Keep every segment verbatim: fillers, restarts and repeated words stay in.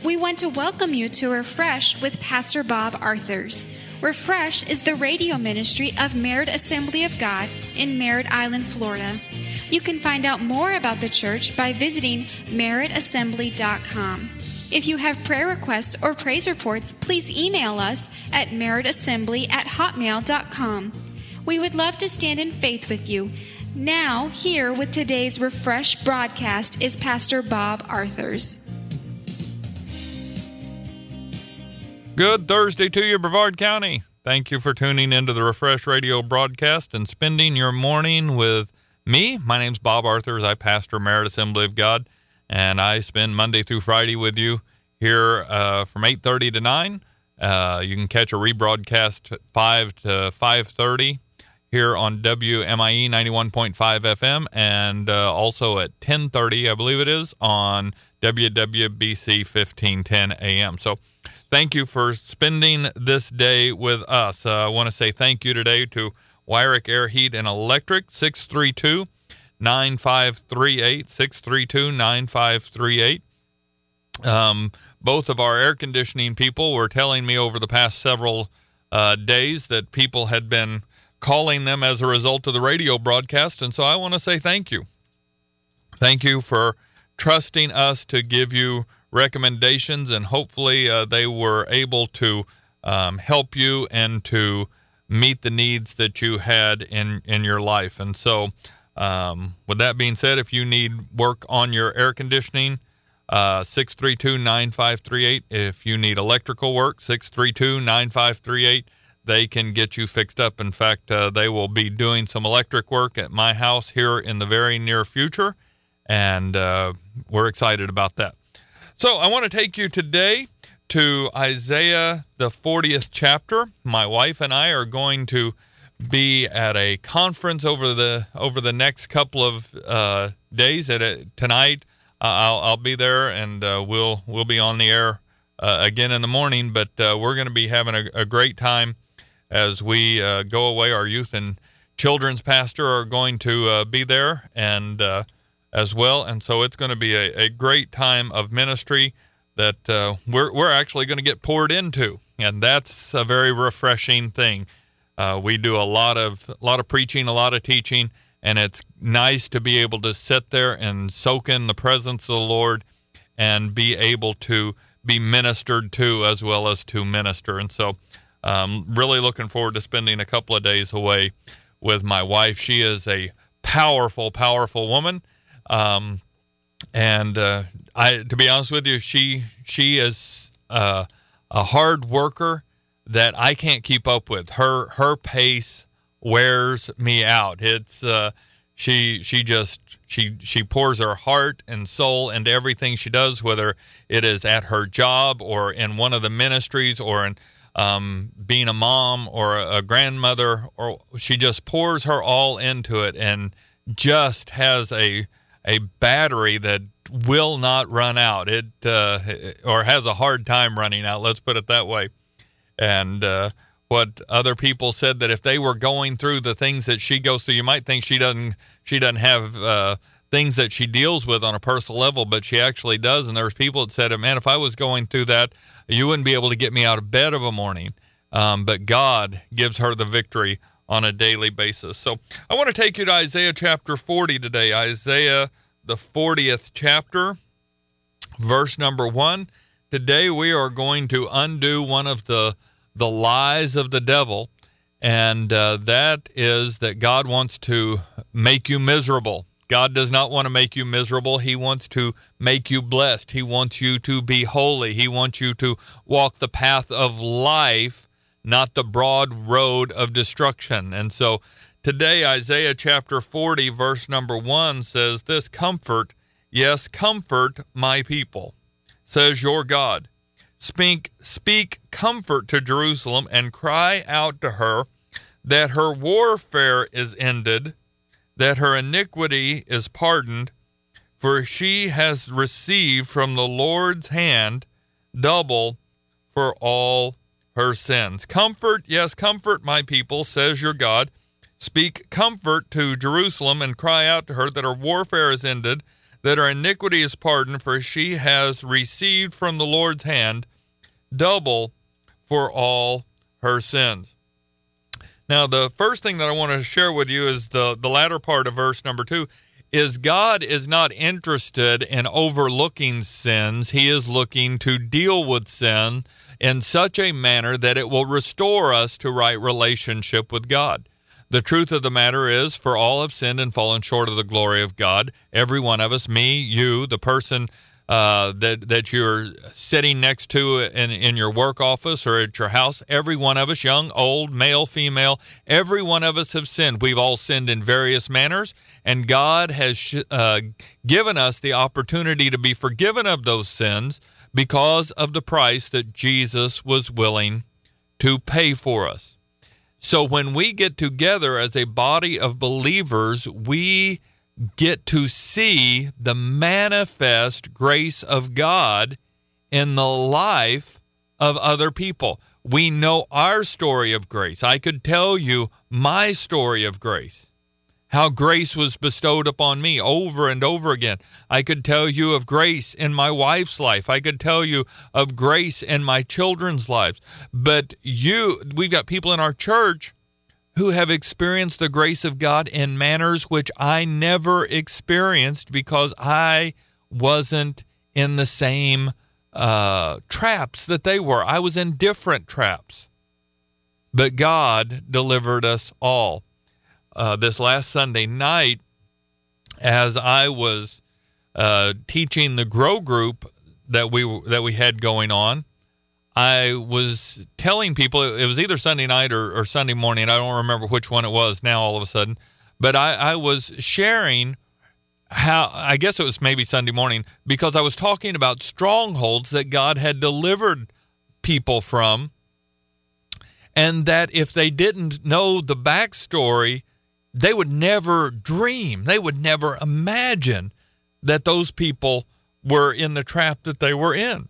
We want to welcome you to Refresh with Pastor Bob Arthurs. Refresh is the radio ministry of Merritt Assembly of God in Merritt Island, Florida. You can find out more about the church by visiting merritt assembly dot com. If you have prayer requests or praise reports, please email us at merritt assembly at hotmail dot com. We would love to stand in faith with you. Now, here with today's Refresh broadcast is Pastor Bob Arthurs. Good Thursday to you, Brevard County. Thank you for tuning into the Refresh Radio broadcast and spending your morning with me. My name's Bob Arthurs. I pastor Merritt Assembly of God, and I spend Monday through Friday with you here uh, from eight thirty to nine. Uh, you can catch a rebroadcast five to five thirty here on W M I E ninety-one point five F M, and uh, also at ten thirty, I believe it is, on W W B C fifteen ten A M. So thank you for spending this day with us. Uh, I want to say thank you today to Wyrick Air Heat and Electric, six three two, nine five three eight, six three two, nine five three eight. Um, both of our air conditioning people were telling me over the past several uh, days that people had been calling them as a result of the radio broadcast, and so I want to say thank you. Thank you for trusting us to give you recommendations, and hopefully uh, they were able to um, help you and to meet the needs that you had in, in your life. And so um, with that being said, if you need work on your air conditioning, uh, six three two, nine five three eight. If you need electrical work, six three two, nine five three eight. They can get you fixed up. In fact, uh, they will be doing some electric work at my house here in the very near future, and uh, we're excited about that. So I want to take you today to Isaiah, the fortieth chapter. My wife and I are going to be at a conference over the over the next couple of uh, days. At a, tonight, uh, I'll, I'll be there, and uh, we'll we'll be on the air uh, again in the morning. But uh, we're going to be having a, a great time as we uh, go away. Our youth and children's pastor are going to uh, be there, and uh, as well, and so it's going to be a, a great time of ministry that uh, we're we're actually going to get poured into, and that's a very refreshing thing. Uh, we do a lot of a lot of preaching, a lot of teaching, and it's nice to be able to sit there and soak in the presence of the Lord and be able to be ministered to as well as to minister. And so um, really looking forward to spending a couple of days away with my wife. She is a powerful, powerful woman. Um, and, uh, I, to be honest with you, she, she is, uh, a hard worker that I can't keep up with. Her, her pace wears me out. It's, uh, she, she just, she, she pours her heart and soul into everything she does, whether it is at her job or in one of the ministries or in, um, being a mom or a grandmother, or she just pours her all into it and just has a, a battery that will not run out. It uh, or has a hard time running out, let's put it that way. And uh, what other people said, that if they were going through the things that she goes through, you might think she doesn't she doesn't have uh, things that she deals with on a personal level, but she actually does. And there's people that said, man, if I was going through that, you wouldn't be able to get me out of bed of a morning. Um, but God gives her the victory on a daily basis. So I want to take you to Isaiah chapter forty today. Isaiah, the fortieth chapter, verse number one. Today we are going to undo one of the the lies of the devil, and uh, that is that God wants to make you miserable. God does not want to make you miserable. He wants to make you blessed. He wants you to be holy. He wants you to walk the path of life, not the broad road of destruction. And so today, Isaiah chapter forty, verse number one says this: comfort, yes, comfort my people, says your God. Speak, speak comfort to Jerusalem and cry out to her that her warfare is ended, that her iniquity is pardoned, for she has received from the Lord's hand double for all her sins. Comfort, yes, comfort my people, says your God. Speak comfort to Jerusalem and cry out to her that her warfare is ended, that her iniquity is pardoned, for she has received from the Lord's hand double for all her sins. Now, the first thing that I want to share with you is the, the latter part of verse number two, is God is not interested in overlooking sins. He is looking to deal with sin in such a manner that it will restore us to right relationship with God. The truth of the matter is, for all have sinned and fallen short of the glory of God. Every one of us, me, you, the person uh, that that you're sitting next to in, in your work office or at your house, every one of us, young, old, male, female, every one of us have sinned. We've all sinned in various manners, and God has uh, given us the opportunity to be forgiven of those sins because of the price that Jesus was willing to pay for us. So when we get together as a body of believers, we get to see the manifest grace of God in the life of other people. We know our story of grace. I could tell you my story of grace, how grace was bestowed upon me over and over again. I could tell you of grace in my wife's life. I could tell you of grace in my children's lives. But you, we've got people in our church who have experienced the grace of God in manners which I never experienced because I wasn't in the same uh, traps that they were. I was in different traps. But God delivered us all. Uh, this last Sunday night, as I was uh, teaching the Grow Group that we that we had going on, I was telling people, it was either Sunday night or, or Sunday morning, I don't remember which one it was now all of a sudden, but I, I was sharing how, I guess it was maybe Sunday morning, because I was talking about strongholds that God had delivered people from, and that if they didn't know the backstory, they would never dream, they would never imagine that those people were in the trap that they were in.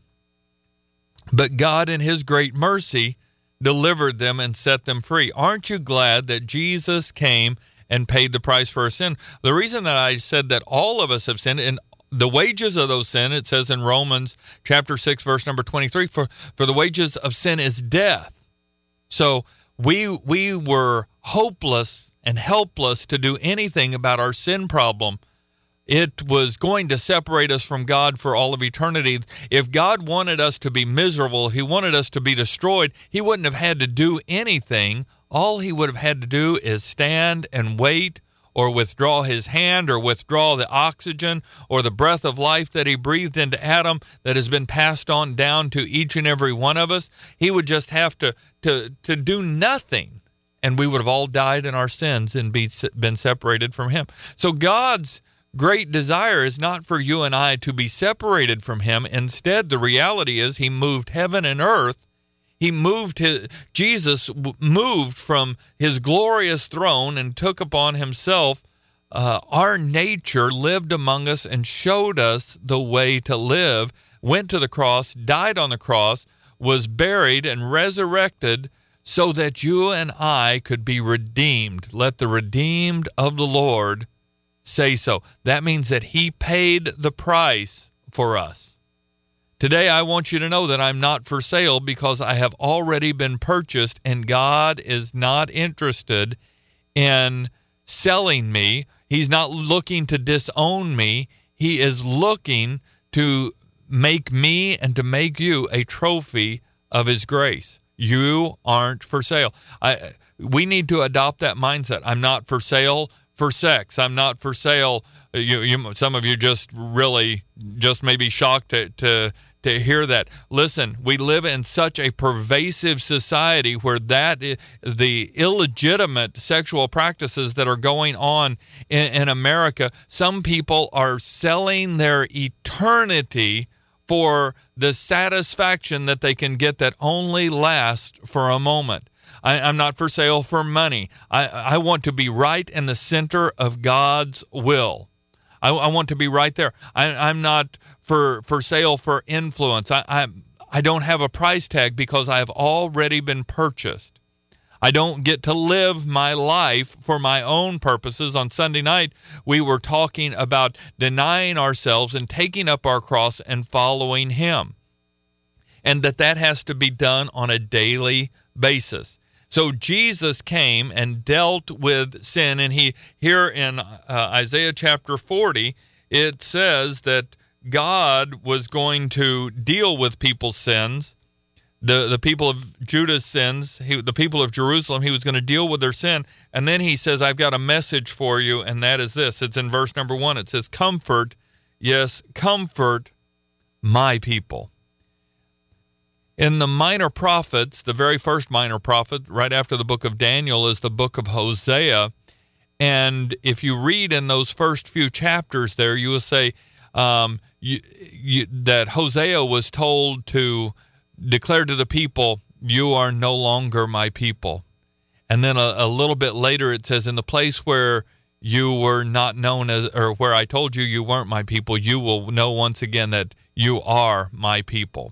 But God, in his great mercy, delivered them and set them free. Aren't you glad that Jesus came and paid the price for our sin? The reason that I said that all of us have sinned, and the wages of those sin, it says in Romans chapter six, verse number twenty-three, for, for the wages of sin is death. So we we were hopeless and helpless to do anything about our sin problem. It was going to separate us from God for all of eternity. If God wanted us to be miserable, he wanted us to be destroyed, he wouldn't have had to do anything. All he would have had to do is stand and wait, or withdraw his hand, or withdraw the oxygen or the breath of life that he breathed into Adam that has been passed on down to each and every one of us. He would just have to, to, to do nothing, and we would have all died in our sins and be, been separated from him. So God's great desire is not for you and I to be separated from him. Instead, the reality is he moved heaven and earth. He moved his, Jesus moved from his glorious throne and took upon himself uh, our nature, lived among us and showed us the way to live, went to the cross, died on the cross, was buried and resurrected so that you and I could be redeemed. Let the redeemed of the Lord say so. That means that he paid the price for us. Today, I want you to know that I'm not for sale because I have already been purchased, and God is not interested in selling me. He's not looking to disown me. He is looking to make me and to make you a trophy of his grace. You aren't for sale. I, we need to adopt that mindset. I'm not for sale for sex. I'm not for sale. You, you, some of you just really just may be shocked to, to to hear that. Listen, we live in such a pervasive society where that is, the illegitimate sexual practices that are going on in, in America, some people are selling their eternity for the satisfaction that they can get that only lasts for a moment. I, I'm not for sale for money. I, I want to be right in the center of God's will. I, I want to be right there. I, I'm not for, for sale for influence. I, I, I don't have a price tag because I have already been purchased. I don't get to live my life for my own purposes. On Sunday night, we were talking about denying ourselves and taking up our cross and following him, and that that has to be done on a daily basis. So Jesus came and dealt with sin, and he here in uh, Isaiah chapter forty, it says that God was going to deal with people's sins. The the people of Judah's sins, he, the people of Jerusalem, he was going to deal with their sin. And then he says, I've got a message for you, and that is this. It's in verse number one. It says, comfort, yes, comfort my people. In the minor prophets, the very first minor prophet, right after the book of Daniel, is the book of Hosea. And if you read in those first few chapters there, you will say um, you, you, that Hosea was told to declare to the people, you are no longer my people. And then a, a little bit later it says, in the place where you were not known as, or where I told you you weren't my people, you will know once again that you are my people.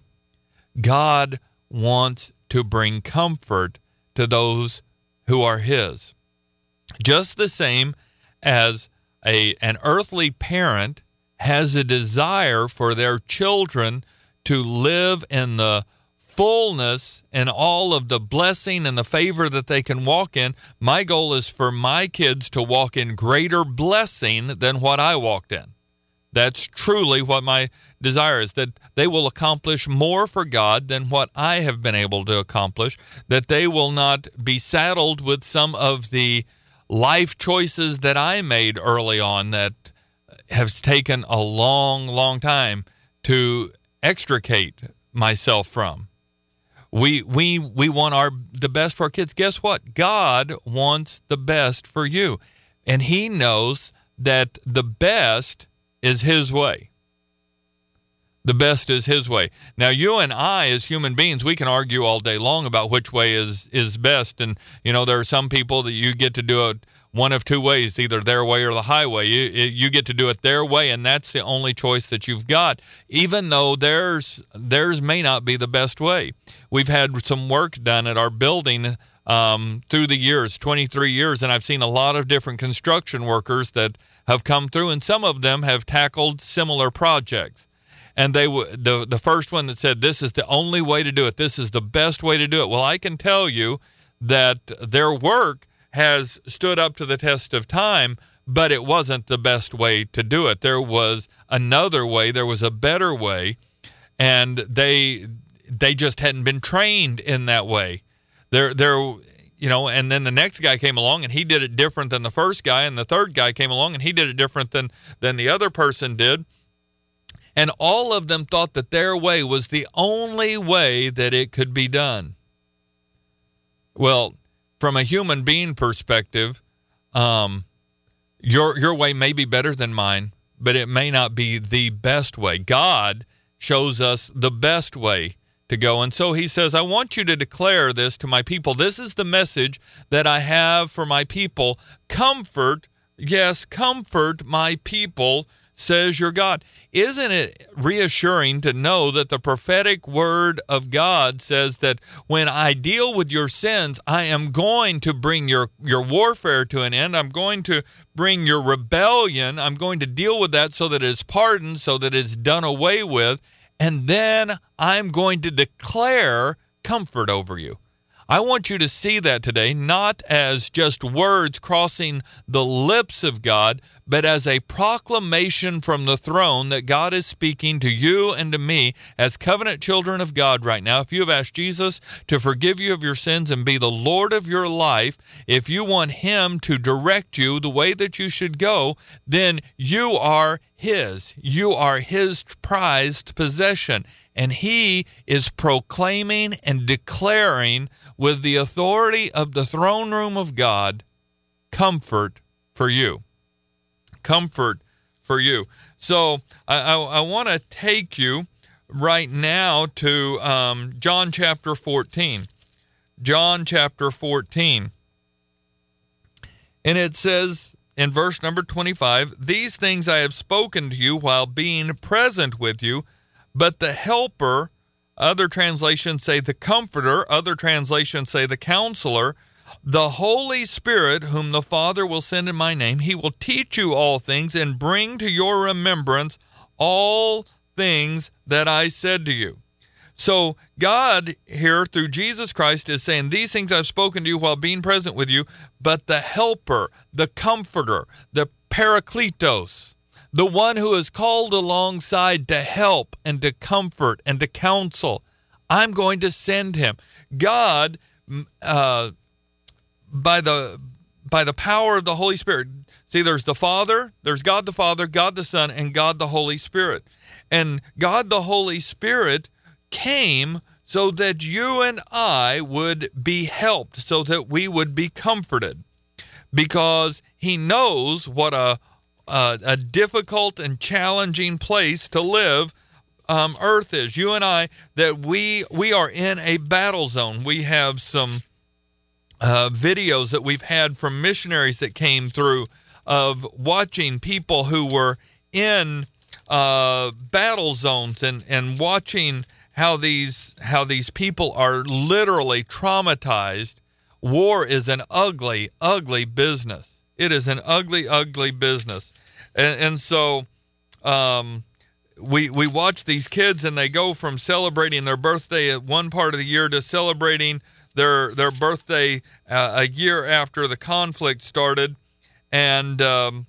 God wants to bring comfort to those who are his. Just the same as a an earthly parent has a desire for their children to live in the fullness and all of the blessing and the favor that they can walk in. My goal is for my kids to walk in greater blessing than what I walked in. That's truly what my desire is, that they will accomplish more for God than what I have been able to accomplish, that they will not be saddled with some of the life choices that I made early on that have taken a long, long time to extricate myself from. We we we want our the best for our kids. Guess what? God wants the best for you. And he knows that the best is his way. The best is his way. Now, you and I, as human beings, we can argue all day long about which way is, is best. And, you know, there are some people that you get to do it one of two ways, either their way or the highway. You, you get to do it their way, and that's the only choice that you've got, even though theirs, theirs may not be the best way. We've had some work done at our building um, through the years, twenty-three years, and I've seen a lot of different construction workers that have come through, and some of them have tackled similar projects. And they the the first one that said, this is the only way to do it. This is the best way to do it. Well, I can tell you that their work has stood up to the test of time, but it wasn't the best way to do it. There was another way. There was a better way, and they they just hadn't been trained in that way. There there you know, and then the next guy came along and he did it different than the first guy, and the third guy came along and he did it different than than the other person did. And all of them thought that their way was the only way that it could be done. Well, from a human being perspective, um, your your way may be better than mine, but it may not be the best way. God shows us the best way to go. And so he says, I want you to declare this to my people. This is the message that I have for my people. Comfort, yes, comfort my people, says your God. Isn't it reassuring to know that the prophetic word of God says that when I deal with your sins, I am going to bring your, your warfare to an end. I'm going to bring your rebellion. I'm going to deal with that so that it is pardoned, so that it's done away with. And then I'm going to declare comfort over you. I want you to see that today, not as just words crossing the lips of God, but as a proclamation from the throne that God is speaking to you and to me as covenant children of God right now. If you have asked Jesus to forgive you of your sins and be the Lord of your life, if you want him to direct you the way that you should go, then you are his. You are his prized possession. And he is proclaiming and declaring with the authority of the throne room of God, comfort for you. Comfort for you. So I, I, I want to take you right now to um, John chapter fourteen. John chapter fourteen. And it says in verse number twenty-five, these things I have spoken to you while being present with you, but the helper, other translations say the comforter, other translations say the counselor, The Holy Spirit, whom the Father will send in my name, he will teach you all things and bring to your remembrance all things that I said to you. So God here through Jesus Christ is saying, these things I've spoken to you while being present with you, but the helper, the comforter, the Parakletos, the one who is called alongside to help and to comfort and to counsel, I'm going to send him. God, uh, by the by the power of the Holy Spirit, see, there's the Father, there's God the Father, God the Son, and God the Holy Spirit. And God the Holy Spirit came so that you and I would be helped, so that we would be comforted, because he knows what a a, a difficult and challenging place to live um, earth is. You and I, that we we are in a battle zone. We have some uh, videos that we've had from missionaries that came through of watching people who were in uh, battle zones and and watching how these how these people are literally traumatized. War is an ugly, ugly business. It is an ugly, ugly business. And, and so um, we we watch these kids, and they go from celebrating their birthday at one part of the year to celebrating their their birthday uh, a year after the conflict started. And um,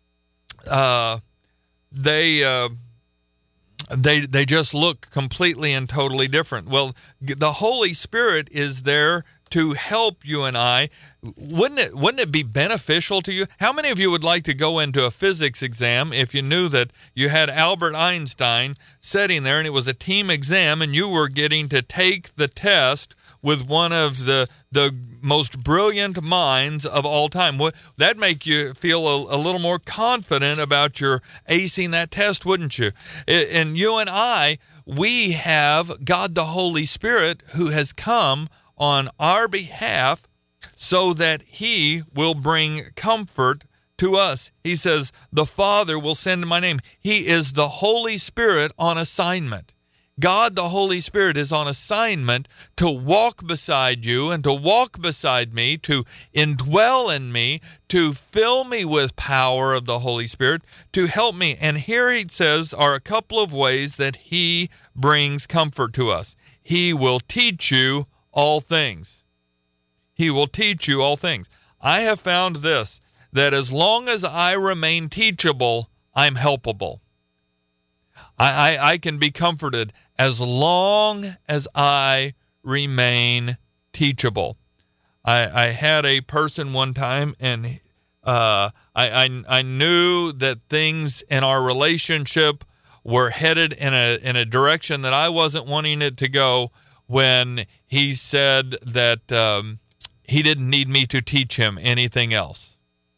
uh, they... Uh, They they just look completely and totally different. Well, the Holy Spirit is there to help you and I. Wouldn't it wouldn't it be beneficial to you? How many of you would like to go into a physics exam if you knew that you had Albert Einstein sitting there and it was a team exam and you were getting to take the test with one of the the most brilliant minds of all time? Would that make you feel a, a little more confident about your acing that test, wouldn't you? And you and I, we have God the Holy Spirit who has come on our behalf so that he will bring comfort to us. He says, the Father will send in my name. He is the Holy Spirit on assignment. God, the Holy Spirit, is on assignment to walk beside you and to walk beside me, to indwell in me, to fill me with power of the Holy Spirit, to help me. And here he says are a couple of ways that he brings comfort to us. He will teach you all things. He will teach you all things. I have found this, that as long as I remain teachable, I'm helpable. I, I, I can be comforted as long as I remain teachable. I, I had a person one time, and uh, I, I I knew that things in our relationship were headed in a in a direction that I wasn't wanting it to go, when he said that um, he didn't need me to teach him anything else.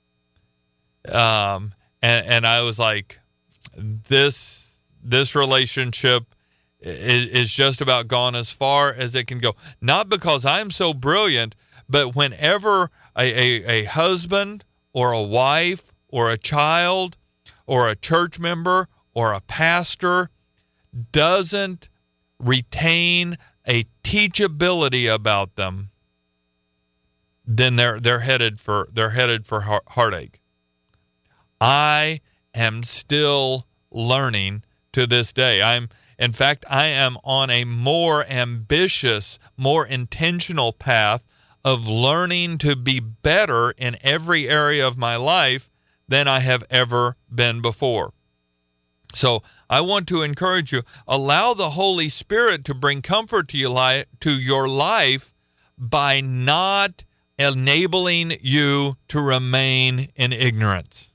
Um, and, and I was like, this this relationship is, is just about gone as far as it can go. Not because I'm so brilliant, but whenever a, a, a husband or a wife or a child or a church member or a pastor doesn't retain a teachability about them, then they're they're headed for they're headed for heartache. I am still learning to this day. I'm in fact I am on a more ambitious, more intentional path of learning to be better in every area of my life than I have ever been before. So I want to encourage you, allow the Holy Spirit to bring comfort to, you li- to your life by not enabling you to remain in ignorance.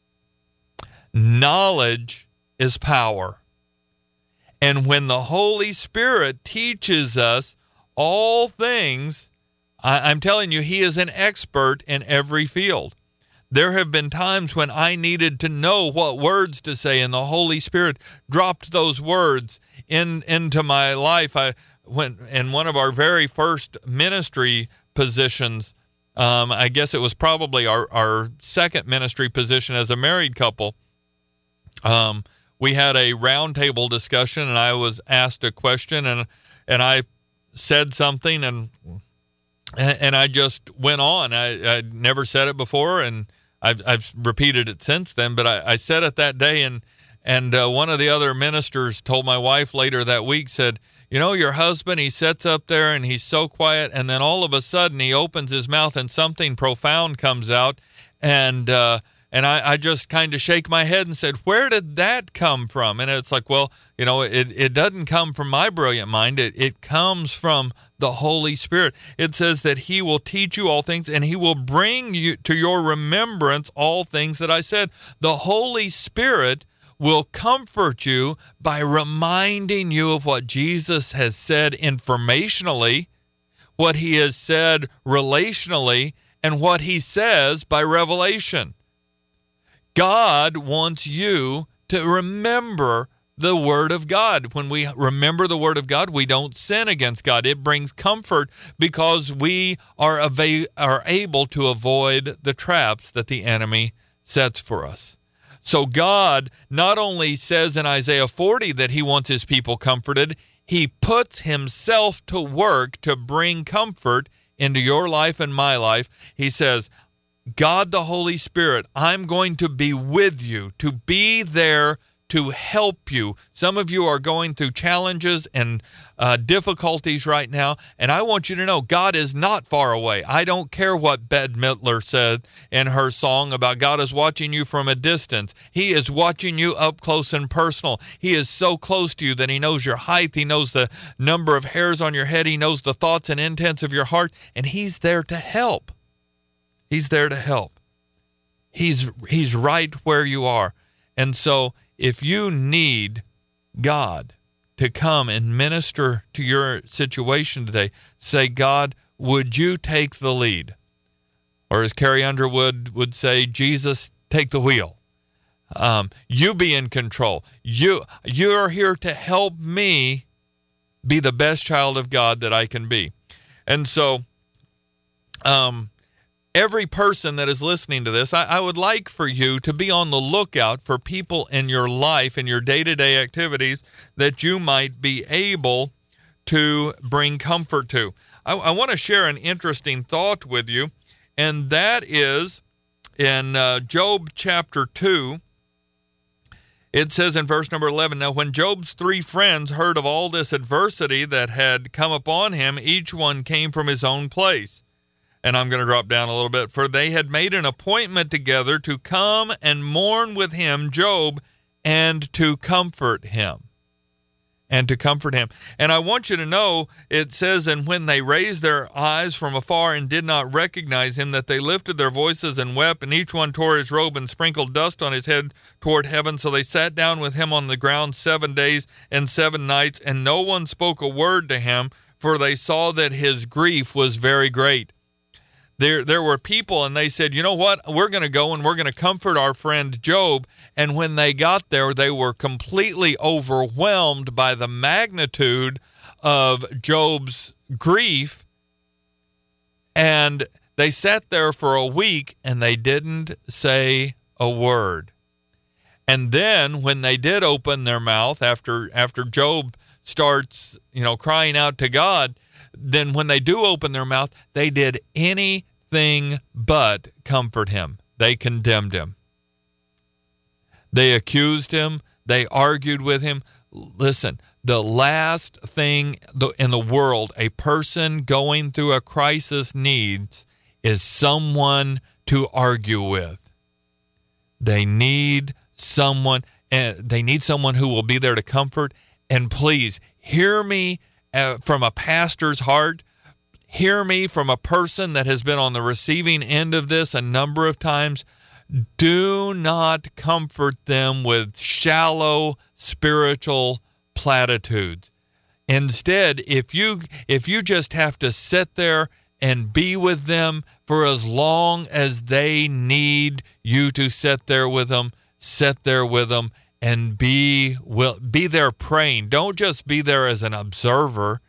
Knowledge is power. And when the Holy Spirit teaches us all things, I- I'm telling you, he is an expert in every field. There have been times when I needed to know what words to say, and the Holy Spirit dropped those words in into my life. I went in one of our very first ministry positions. Um, I guess it was probably our, our second ministry position as a married couple. Um, we had a roundtable discussion, and I was asked a question, and and I said something, and and, and I just went on. I, I never said it before, and I've, I've repeated it since then, but I, I said it that day, and And uh, one of the other ministers told my wife later that week, said, you know, your husband, he sits up there and he's so quiet, and then all of a sudden he opens his mouth and something profound comes out. And uh, and I, I just kind of shake my head and said, where did that come from? And it's like, well, you know, it, it doesn't come from my brilliant mind. It, it comes from the Holy Spirit. It says that he will teach you all things, and he will bring you to your remembrance all things that I said. The Holy Spirit will comfort you by reminding you of what Jesus has said informationally, what he has said relationally, and what he says by revelation. God wants you to remember the Word of God. When we remember the Word of God, we don't sin against God. It brings comfort because we are, ava- are able to avoid the traps that the enemy sets for us. So God not only says in Isaiah forty that he wants his people comforted, he puts himself to work to bring comfort into your life and my life. He says, God the Holy Spirit, I'm going to be with you, to be there to help you. Some of you are going through challenges and uh, difficulties right now, and I want you to know God is not far away. I don't care what Bette Midler said in her song about God is watching you from a distance. He is watching you up close and personal. He is so close to you that he knows your height. He knows the number of hairs on your head. He knows the thoughts and intents of your heart, and he's there to help. He's there to help. He's he's right where you are. And so if you need God to come and minister to your situation today, say, God, would you take the lead? Or as Carrie Underwood would say, Jesus, take the wheel. Um, you be in control. You, you're here to help me be the best child of God that I can be. And so um, every person that is listening to this, I, I would like for you to be on the lookout for people in your life, in your day-to-day activities, that you might be able to bring comfort to. I, I want to share an interesting thought with you, and that is in uh, Job chapter two. It says in verse number eleven, now when Job's three friends heard of all this adversity that had come upon him, each one came from his own place. And I'm going to drop down a little bit. For they had made an appointment together to come and mourn with him, Job, and to comfort him. And to comfort him. And I want you to know, it says, and when they raised their eyes from afar and did not recognize him, that they lifted their voices and wept, and each one tore his robe and sprinkled dust on his head toward heaven. So they sat down with him on the ground seven days and seven nights, and no one spoke a word to him, for they saw that his grief was very great. There there were people, and they said, you know what, we're going to go and we're going to comfort our friend Job. And when they got there, they were completely overwhelmed by the magnitude of Job's grief. And they sat there for a week, and they didn't say a word. And then when they did open their mouth, after after Job starts, you know, crying out to God, then when they do open their mouth, they did anything but comfort him. They condemned him. They accused him. They argued with him. Listen, the last thing in the world a person going through a crisis needs is someone to argue with. They need someone, and they need someone who will be there to comfort. And please hear me Uh, from a pastor's heart. Hear me from a person that has been on the receiving end of this a number of times. Do not comfort them with shallow spiritual platitudes. Instead, if you if you just have to sit there and be with them for as long as they need you to sit there with them, sit there with them. And be will be there praying. Don't just be there as an observer,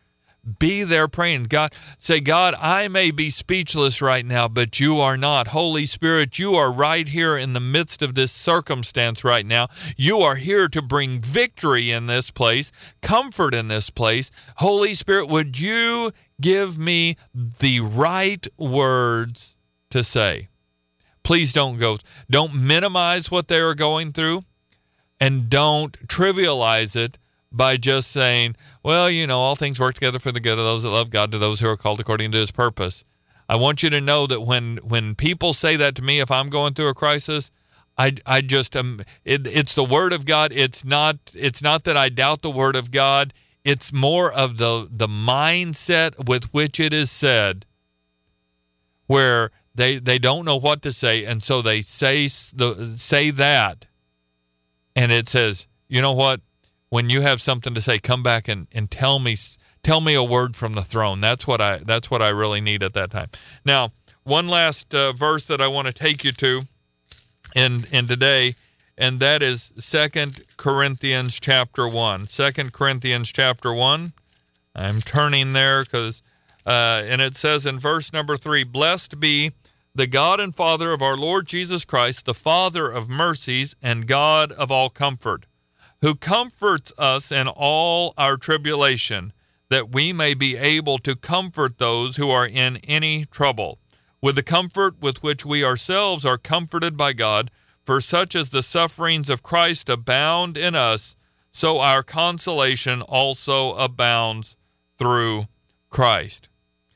Be there praying. God, say, God, I may be speechless right now, but you are not. Holy Spirit, you are right here in the midst of this circumstance right now. You are here to bring victory in this place, comfort in this place. Holy Spirit, would you give me the right words to say? Please don't go, don't minimize what they are going through, and don't trivialize it by just saying, well, you know, all things work together for the good of those that love God, to those who are called according to his purpose. I want you to know that when when people say that to me, if I'm going through a crisis, I, I just um, it, it's the word of God. It's not it's not that I doubt the word of God. It's more of the the mindset with which it is said, where they they don't know what to say, and so they say the say that, and it says, you know what? When you have something to say, come back and, and tell me tell me a word from the throne. That's what I that's what I really need at that time. Now, one last uh, verse that I want to take you to in in today, and that is Second Corinthians chapter one. Second Corinthians chapter one. I'm turning there because uh, and it says in verse number three, blessed be the God and Father of our Lord Jesus Christ, the Father of mercies and God of all comfort, who comforts us in all our tribulation, that we may be able to comfort those who are in any trouble, with the comfort with which we ourselves are comforted by God. For such as the sufferings of Christ abound in us, so our consolation also abounds through Christ.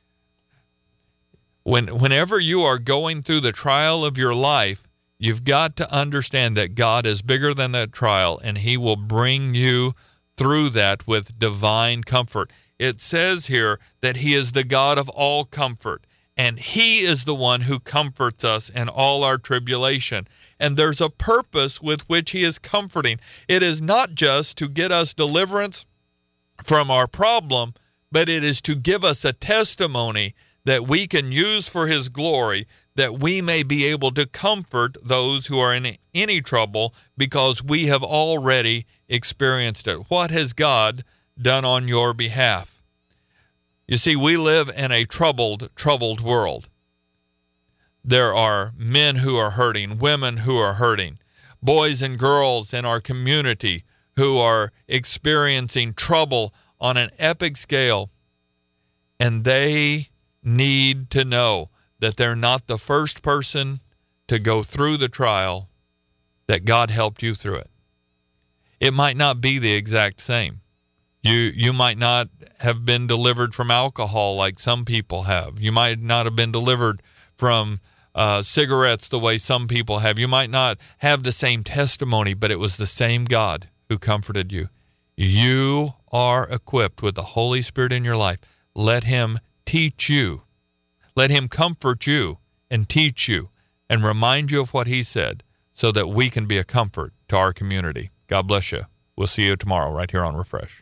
When, whenever you are going through the trial of your life, you've got to understand that God is bigger than that trial, and he will bring you through that with divine comfort. It says here that he is the God of all comfort, and he is the one who comforts us in all our tribulation. And there's a purpose with which he is comforting. It is not just to get us deliverance from our problem, but it is to give us a testimony that we can use for his glory, that we may be able to comfort those who are in any trouble, because we have already experienced it. What has God done on your behalf? You see, we live in a troubled, troubled world. There are men who are hurting, women who are hurting, boys and girls in our community who are experiencing trouble on an epic scale, and they need to know that they're not the first person to go through the trial, that God helped you through it. It might not be the exact same. You you might not have been delivered from alcohol like some people have. You might not have been delivered from uh, cigarettes the way some people have. You might not have the same testimony, but it was the same God who comforted you. You are equipped with the Holy Spirit in your life. Let him teach you. Let him comfort you and teach you and remind you of what he said, so that we can be a comfort to our community. God bless you. We'll see you tomorrow right here on Refresh.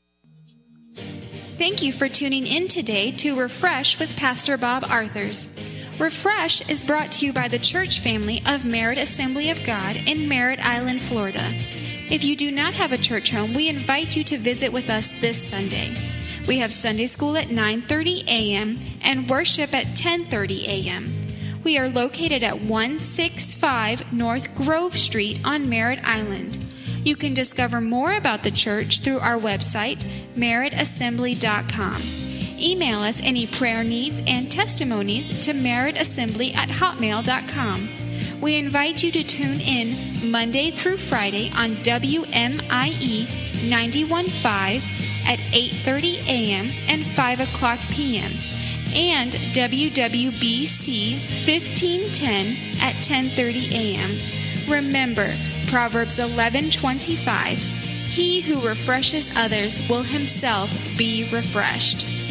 Thank you for tuning in today to Refresh with Pastor Bob Arthurs. Refresh is brought to you by the church family of Merritt Assembly of God in Merritt Island, Florida. If you do not have a church home, we invite you to visit with us this Sunday. We have Sunday school at nine thirty a.m. and worship at ten thirty a.m. We are located at one sixty-five North Grove Street on Merritt Island. You can discover more about the church through our website, merritt assembly dot com. Email us any prayer needs and testimonies to merrittassembly at hotmail dot com. We invite you to tune in Monday through Friday on W M I E ninety-one point five at eight thirty a.m. and five o'clock p.m. and W W B C fifteen ten at ten thirty a.m. Remember, Proverbs eleven twenty-five, he who refreshes others will himself be refreshed.